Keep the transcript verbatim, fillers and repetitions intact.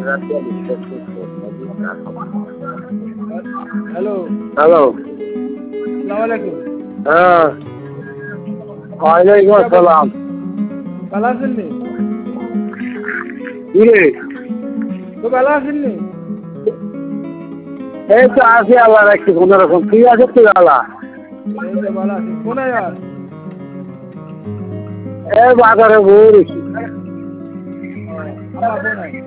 Hello hello আসসালামু আলাইকুম। হ্যাঁ ওয়ালাইকুম আসসালাম। ভালো আছেন নি? কি রে? তো ভালো আছেন নি? এই তো আছি আল্লাহ রাখছি কোনো রকম। ঠিক আছে তুই আল্লাহ। এই যে ভালো আছি। কোনায় আর? এই বাজারে বই রেখি। ও, আমার কোনায়?